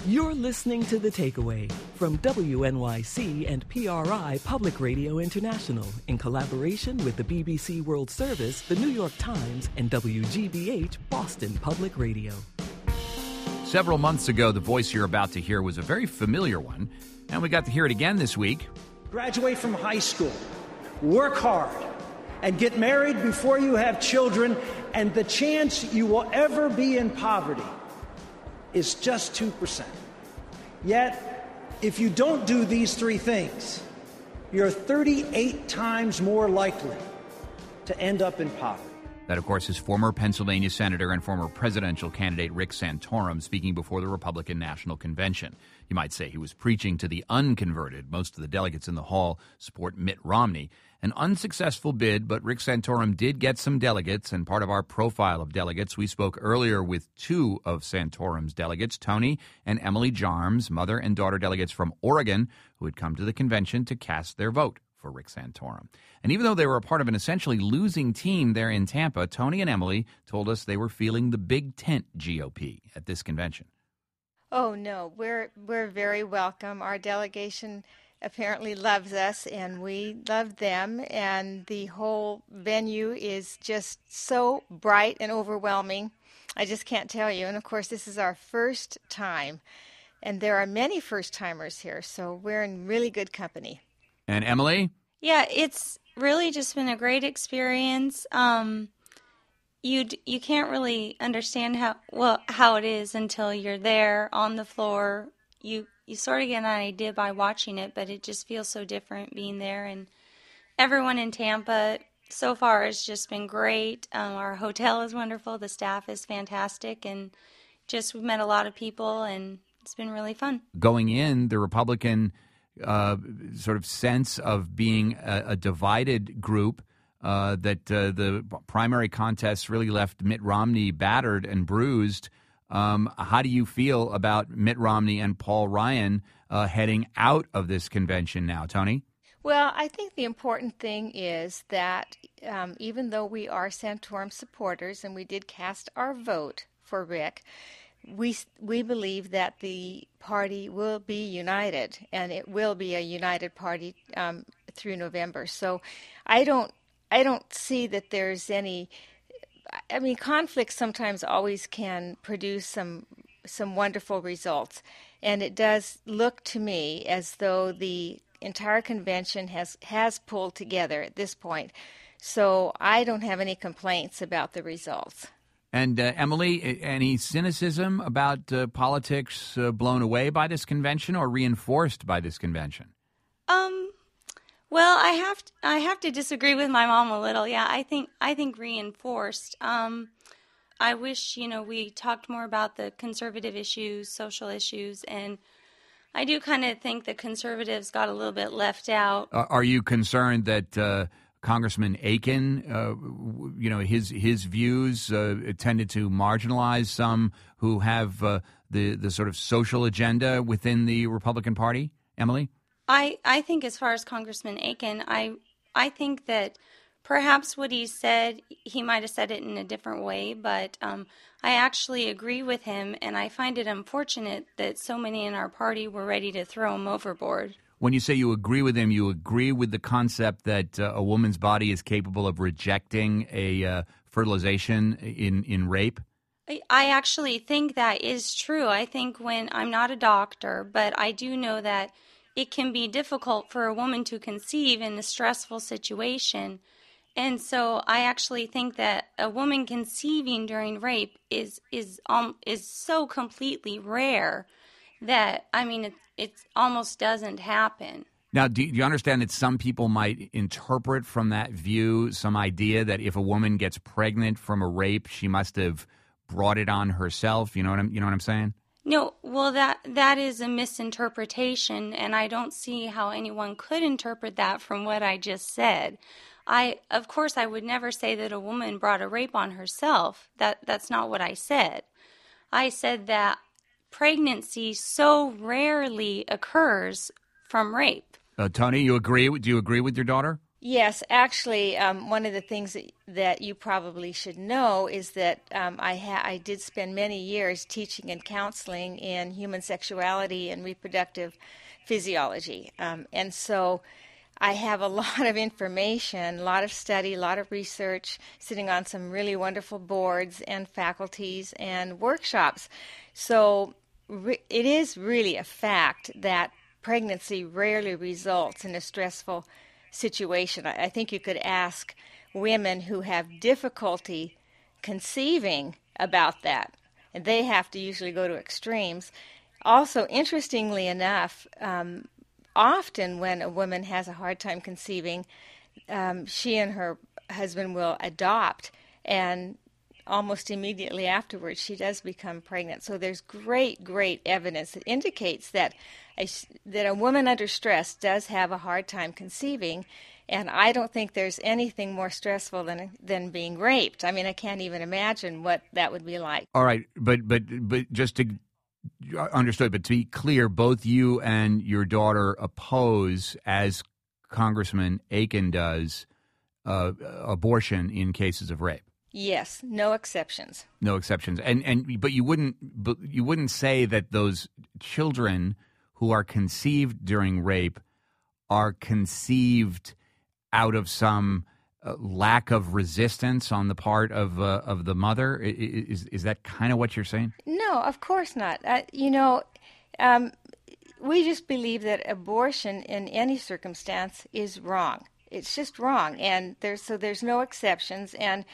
You're listening to The Takeaway from WNYC and PRI Public Radio International in collaboration with the BBC World Service, the New York Times, and WGBH Boston Public Radio. Several months ago, the voice you're about to hear was a very familiar one, and we got to hear it again this week. Graduate from high school, work hard, and get married before you have children, and the chance you will ever be in poverty is just 2%. Yet, if you don't do these three things, you're 38 times more likely to end up in poverty. That, of course, is former Pennsylvania Senator and former presidential candidate Rick Santorum speaking before the Republican National Convention. You might say he was preaching to the unconverted. Most of the delegates in the hall support Mitt Romney. An unsuccessful bid, but Rick Santorum did get some delegates, and part of our profile of delegates, we spoke earlier with two of Santorum's delegates, Tony and Emily Jarms, mother and daughter delegates from Oregon, who had come to the convention to cast their vote for Rick Santorum. And even though they were a part of an essentially losing team there in Tampa, Tony and Emily told us they were feeling the big tent GOP at this convention. Oh, no, we're very welcome. Our delegation apparently loves us, and we love them, and the whole venue is just so bright and overwhelming. I just can't tell you. And, of course, this is our first time, and there are many first-timers here, so we're in really good company. And Emily? Yeah, it's really just been a great experience. You can't really understand how it is until you're there on the floor. You sort of get an idea by watching it, but it just feels so different being there. And everyone in Tampa so far has just been great. Our hotel is wonderful. The staff is fantastic. And just we've met a lot of people, and it's been really fun. Going in, the Republican sort of sense of being a divided group, that the primary contests really left Mitt Romney battered and bruised. How do you feel about Mitt Romney and Paul Ryan heading out of this convention now, Tony? Well, I think the important thing is that even though we are Santorum supporters and we did cast our vote for Rick, we believe that the party will be united, and it will be a united party through November. So I don't see that there's any. I mean, conflict sometimes always can produce some wonderful results, and it does look to me as though the entire convention has pulled together at this point. So I don't have any complaints about the results. And Emily, any cynicism about politics blown away by this convention or reinforced by this convention? Well, I have to disagree with my mom a little. Yeah, I think reinforced. I wish we talked more about the conservative issues, social issues, and I do kind of think the conservatives got a little bit left out. Are you concerned that Congressman Aiken, his views tended to marginalize some who have the sort of social agenda within the Republican Party? Emily? I think as far as Congressman Aiken, I think that perhaps what he said, he might have said it in a different way, but I actually agree with him, and I find it unfortunate that so many in our party were ready to throw him overboard. When you say you agree with him, you agree with the concept that a woman's body is capable of rejecting a fertilization in rape? I actually think that is true. I think when I'm not a doctor, but I do know that it can be difficult for a woman to conceive in a stressful situation. And so I actually think that a woman conceiving during rape is so completely rare that, I mean, it almost doesn't happen. Now, do you understand that some people might interpret from that view some idea that if a woman gets pregnant from a rape, she must have brought it on herself? You know what I'm saying? No, well, that is a misinterpretation, and I don't see how anyone could interpret that from what I just said. Of course, I would never say that a woman brought a rape on herself. That's not what I said. I said that pregnancy so rarely occurs from rape. Tony, do you agree with your daughter? Yes, actually, one of the things that you probably should know is that I did spend many years teaching and counseling in human sexuality and reproductive physiology. And so I have a lot of information, a lot of study, a lot of research, sitting on some really wonderful boards and faculties and workshops. So it is really a fact that pregnancy rarely results in a stressful situation. I think you could ask women who have difficulty conceiving about that, and they have to usually go to extremes. Also, interestingly enough, often when a woman has a hard time conceiving, she and her husband will adopt, and almost immediately afterwards she does become pregnant. So there's great evidence that indicates that a woman under stress does have a hard time conceiving, and I don't think there's anything more stressful than being raped. I mean, I can't even imagine what that would be like. All right, but just to understood, but to be clear, both you and your daughter oppose, as Congressman Akin does, abortion in cases of rape. Yes, no exceptions. No exceptions, but you wouldn't say that those children who are conceived during rape are conceived out of some lack of resistance on the part of the mother. Is that kind of what you're saying? No, of course not. We just believe that abortion in any circumstance is wrong. It's just wrong, and there's no exceptions. And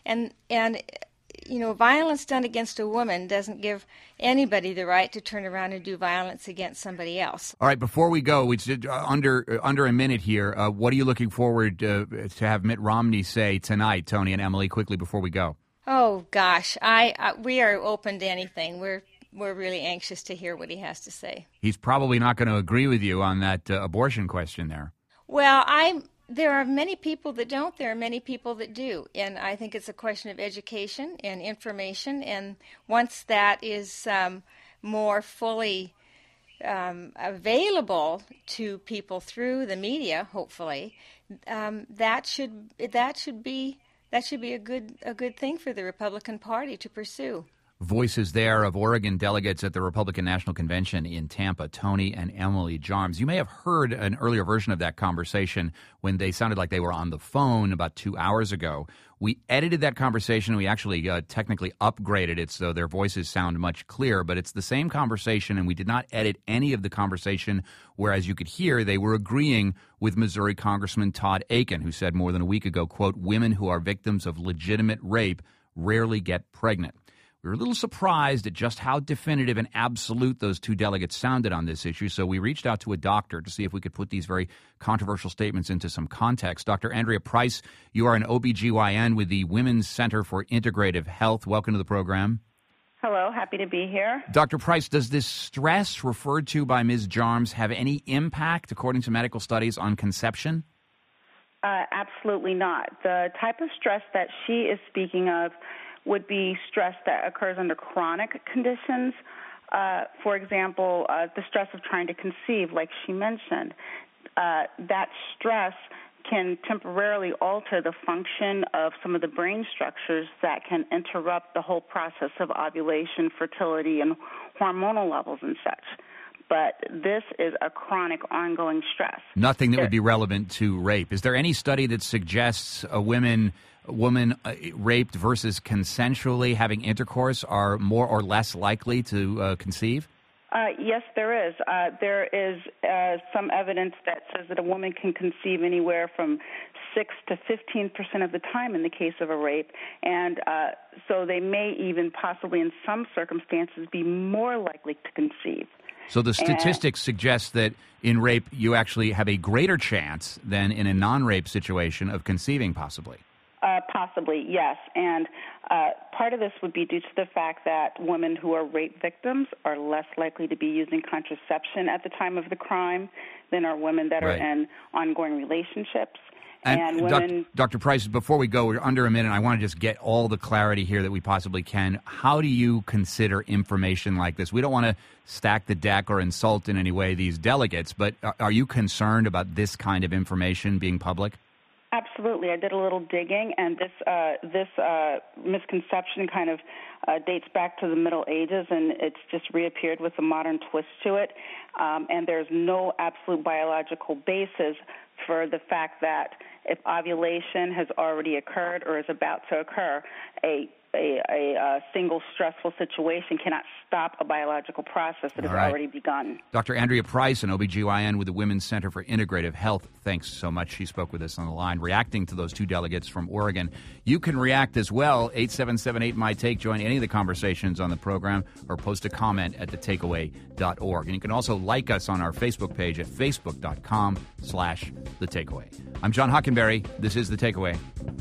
violence done against a woman doesn't give anybody the right to turn around and do violence against somebody else. All right, before we go, it's under a minute here. What are you looking forward to have Mitt Romney say tonight, Tony and Emily, quickly before we go? Oh gosh, we are open to anything. We're really anxious to hear what he has to say. He's probably not going to agree with you on that abortion question there. Well, there are many people that don't. There are many people that do. And I think it's a question of education and information. And once that is more fully available to people through the media, hopefully, that should be a good thing for the Republican Party to pursue. Voices there of Oregon delegates at the Republican National Convention in Tampa, Tony and Emily Jarms. You may have heard an earlier version of that conversation when they sounded like they were on the phone about 2 hours ago. We edited that conversation. We actually technically upgraded it so their voices sound much clearer, but it's the same conversation, and we did not edit any of the conversation, whereas you could hear they were agreeing with Missouri Congressman Todd Akin, who said more than a week ago, quote, "Women who are victims of legitimate rape rarely get pregnant." We were a little surprised at just how definitive and absolute those two delegates sounded on this issue, so we reached out to a doctor to see if we could put these very controversial statements into some context. Dr. Andrea Price, you are an OBGYN with the Women's Center for Integrative Health. Welcome to the program. Hello, happy to be here. Dr. Price, does this stress referred to by Ms. Jarms have any impact, according to medical studies, on conception? Absolutely not. The type of stress that she is speaking of would be stress that occurs under chronic conditions. For example, the stress of trying to conceive, like she mentioned. That stress can temporarily alter the function of some of the brain structures that can interrupt the whole process of ovulation, fertility, and hormonal levels and such. But this is a chronic, ongoing stress. Nothing that would be relevant to rape. Is there any study that suggests a woman raped versus consensually having intercourse are more or less likely to conceive? Yes, there is. There is some evidence that says that a woman can conceive anywhere from 6 to 15% of the time in the case of a rape, and so they may even possibly in some circumstances be more likely to conceive. So the statistics suggest that in rape you actually have a greater chance than in a non-rape situation of conceiving possibly. Possibly, yes. And part of this would be due to the fact that women who are rape victims are less likely to be using contraception at the time of the crime than are women that are in ongoing relationships. And women... Dr. Price, before we go, we're under a minute. I want to just get all the clarity here that we possibly can. How do you consider information like this? We don't want to stack the deck or insult in any way these delegates, but are you concerned about this kind of information being public? Absolutely. I did a little digging, and this misconception kind of dates back to the Middle Ages, and it's just reappeared with a modern twist to it. And there's no absolute biological basis for the fact that if ovulation has already occurred or is about to occur, a single stressful situation cannot stop a biological process that has already begun. Dr. Andrea Price, an OBGYN with the Women's Center for Integrative Health, thanks so much. She spoke with us on the line, reacting to those two delegates from Oregon. You can react as well, 877-8MY-TAKE. Join any of the conversations on the program or post a comment at thetakeaway.org. And you can also like us on our Facebook page at facebook.com/thetakeaway. I'm John Hockenberry. This is The Takeaway.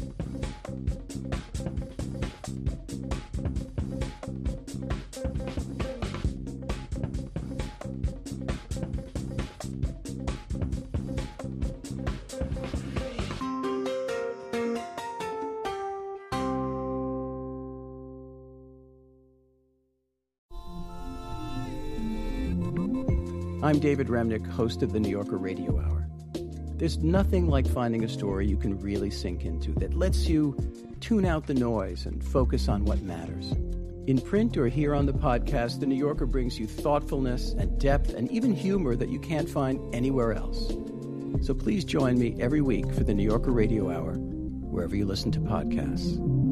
I'm David Remnick, host of the New Yorker Radio Hour. There's nothing like finding a story you can really sink into that lets you tune out the noise and focus on what matters. In print or here on the podcast, the New Yorker brings you thoughtfulness and depth and even humor that you can't find anywhere else. So please join me every week for the New Yorker Radio Hour, wherever you listen to podcasts.